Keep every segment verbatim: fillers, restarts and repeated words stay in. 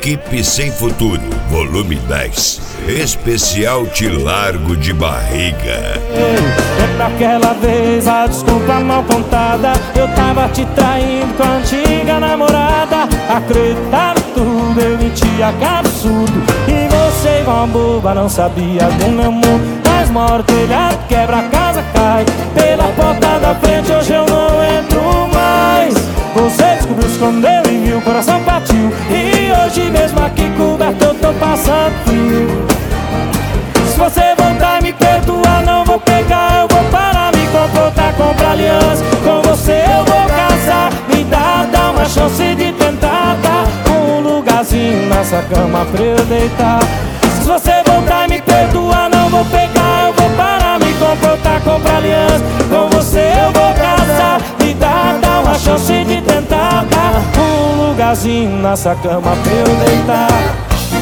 Equipe Sem Futuro, volume dez. Especial Te Largo de Barriga. Lembra aquela vez, a desculpa mal contada, eu tava te traindo com a antiga namorada. Acreditava em tudo, eu mentia, que absurdo. E você igual uma boba, não sabia do meu mundo. Mas mora o telhado, quebra, a casa cai. Pela porta da frente hoje eu não entro mais. Você descobriu, escondeu e viu, o coração partiu. E hoje mesmo aqui coberto eu tô passando frio. Se você voltar e me perdoar, não vou pegar, eu vou parar, me comportar, comprar aliança. Com você eu vou casar, me dá, dá uma chance de tentar dar um lugarzinho nessa cama pra eu deitar. Se você voltar e me perdoar, não vou pegar, eu vou parar, me comportar, comprar aliança. Com você eu vou casar, me dá, dá uma chance de tentar dar um lugarzinho nessa cama pra eu deitar.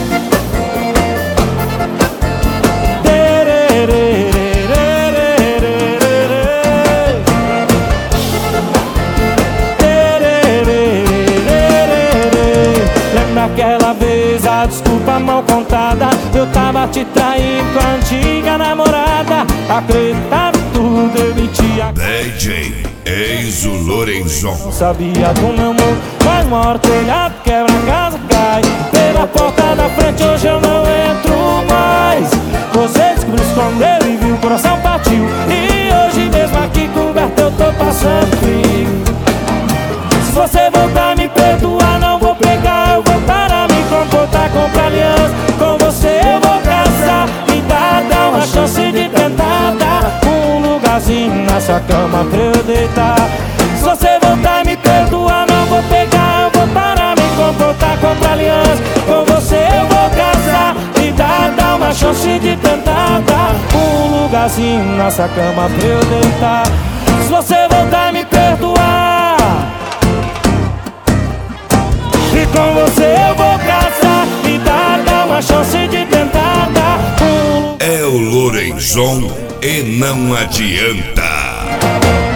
Aquela vez, a desculpa mal contada, eu tava te traindo com a antiga namorada. Acreditava em tudo, eu mentia. D J Enzo Lorenzon. Não sabia do meu mundo, mas uma hora o telhado quebra, a casa cai. Pela porta da frente hoje eu não entro mais. Você descobriu, escondeu e viu, o coração partiu. E hoje mesmo aqui coberto eu tô passando frio. Se você voltar me perdoar, não vou pegar, eu vou parar, me comportar, comprar aliança. Com você eu vou casar, me dá, dá uma chance de tentar dar um lugarzinho nessa cama pra eu deitar. Se você voltar me perdoar, não vou pegar, eu vou parar, me comportar, comprar aliança. Com você eu vou casar, me dá, dá uma chance de tentar dar um lugarzinho nessa cama pra eu deitar. Se você voltar me perdoar, e com você eu vou casar, me dá, dá uma chance de tentar dar um... É o Lorenzon e não adianta.